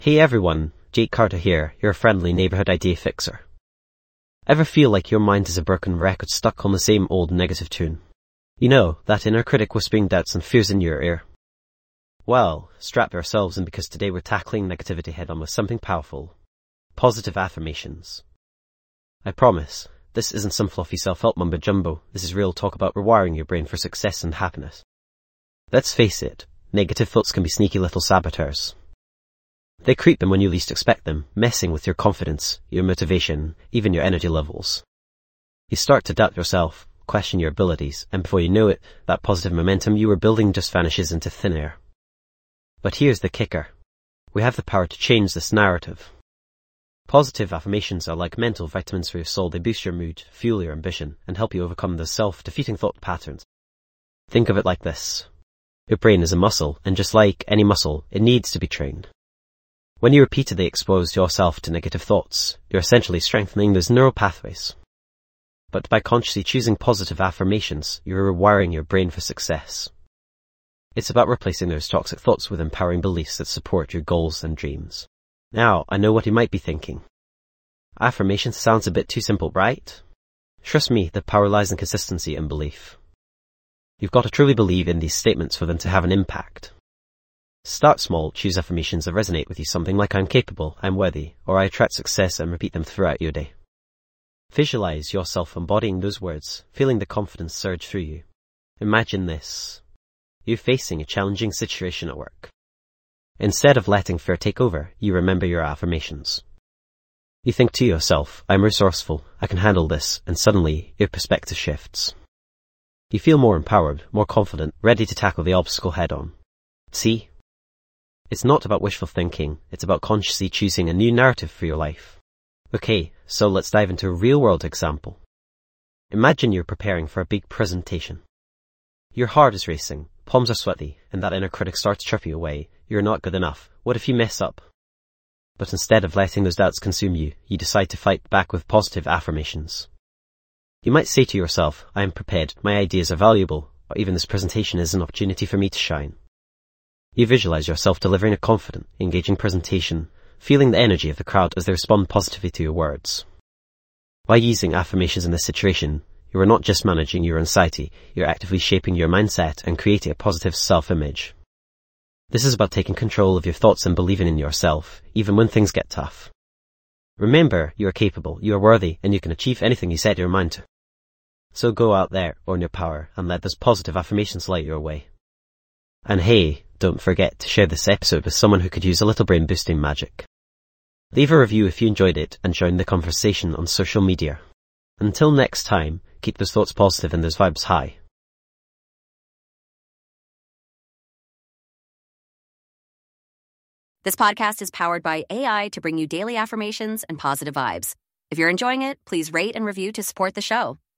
Hey everyone, Jake Carter here, your friendly neighborhood idea fixer. Ever feel like your mind is a broken record stuck on the same old negative tune? You know, that inner critic whispering doubts and fears in your ear. Well, strap yourselves in because today we're tackling negativity head on with something powerful. Positive affirmations. I promise, this isn't some fluffy self-help mumbo-jumbo. This is real talk about rewiring your brain for success and happiness. Let's face it, negative thoughts can be sneaky little saboteurs. They creep in when you least expect them, messing with your confidence, your motivation, even your energy levels. You start to doubt yourself, question your abilities, and before you know it, that positive momentum you were building just vanishes into thin air. But here's the kicker. We have the power to change this narrative. Positive affirmations are like mental vitamins for your soul. They boost your mood, fuel your ambition, and help you overcome those self-defeating thought patterns. Think of it like this. Your brain is a muscle, and just like any muscle, it needs to be trained. When you repeatedly expose yourself to negative thoughts, you're essentially strengthening those neural pathways. But by consciously choosing positive affirmations, you're rewiring your brain for success. It's about replacing those toxic thoughts with empowering beliefs that support your goals and dreams. Now, I know what you might be thinking. Affirmation sounds a bit too simple, right? Trust me, the power lies in consistency and belief. You've got to truly believe in these statements for them to have an impact. Start small, choose affirmations that resonate with you, something like I'm capable, I'm worthy, or I attract success, and repeat them throughout your day. Visualize yourself embodying those words, feeling the confidence surge through you. Imagine this. You're facing a challenging situation at work. Instead of letting fear take over, you remember your affirmations. You think to yourself, I'm resourceful, I can handle this, and suddenly, your perspective shifts. You feel more empowered, more confident, ready to tackle the obstacle head on. See? It's not about wishful thinking, it's about consciously choosing a new narrative for your life. Okay, so let's dive into a real-world example. Imagine you're preparing for a big presentation. Your heart is racing, palms are sweaty, and that inner critic starts chirping away. You're not good enough. What if you mess up? But instead of letting those doubts consume you, you decide to fight back with positive affirmations. You might say to yourself, I am prepared, my ideas are valuable, or even this presentation is an opportunity for me to shine. You visualize yourself delivering a confident, engaging presentation, feeling the energy of the crowd as they respond positively to your words. By using affirmations in this situation, you are not just managing your anxiety, you're actively shaping your mindset and creating a positive self-image. This is about taking control of your thoughts and believing in yourself, even when things get tough. Remember, you are capable, you are worthy, and you can achieve anything you set your mind to. So go out there, own your power, and let those positive affirmations light your way. And hey, don't forget to share this episode with someone who could use a little brain boosting magic. Leave a review if you enjoyed it and join the conversation on social media. Until next time, keep those thoughts positive and those vibes high. This podcast is powered by AI to bring you daily affirmations and positive vibes. If you're enjoying it, please rate and review to support the show.